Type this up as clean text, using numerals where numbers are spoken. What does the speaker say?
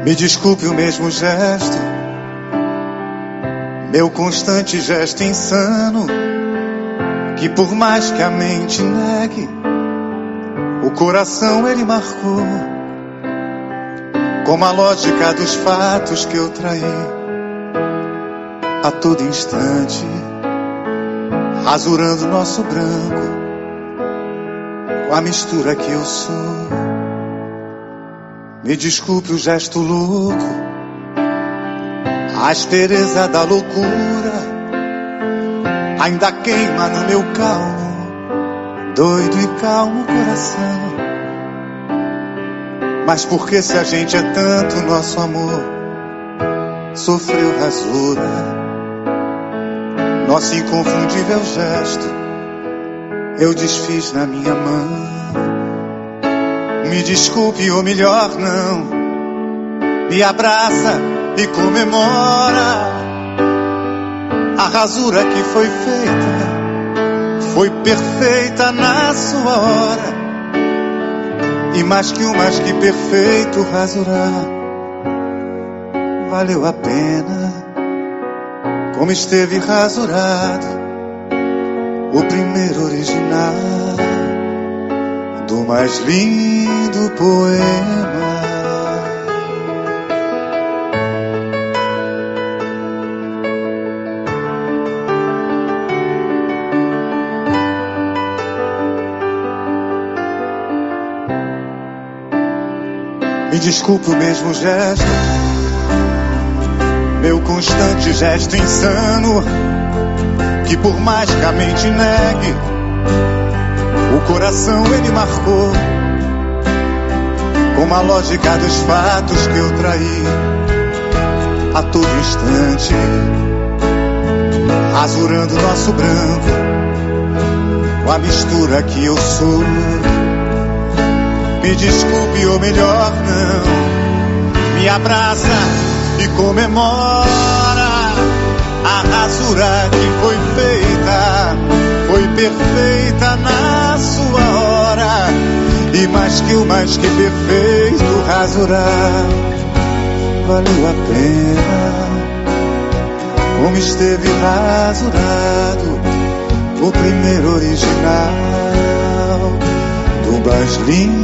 Me desculpe o mesmo gesto, meu constante gesto insano, que por mais que a mente negue, o coração ele marcou, como a lógica dos fatos que eu traí a todo instante, rasurando nosso branco com a mistura que eu sou. Me desculpe o gesto louco, a aspereza da loucura ainda queima no meu calmo, doido e calmo coração. Mas por que se a gente é tanto, nosso amor sofreu rasura? Nosso inconfundível gesto eu desfiz na minha mão. Me desculpe, ou melhor não, me abraça e comemora. A rasura que foi feita foi perfeita na sua hora. E mais que perfeito rasurar valeu a pena, como esteve rasurado o primeiro original do mais lindo poema. Me desculpe o mesmo gesto, meu constante gesto insano, que por mais que a mente negue, o coração ele marcou, como a lógica dos fatos que eu traí a todo instante, rasurando nosso branco com a mistura que eu sou. Me desculpe, ou melhor não, me abraça e comemora. A rasura que foi perfeita na sua hora. E mais que perfeito rasurar valeu a pena, como esteve rasurado o primeiro original do mais lindo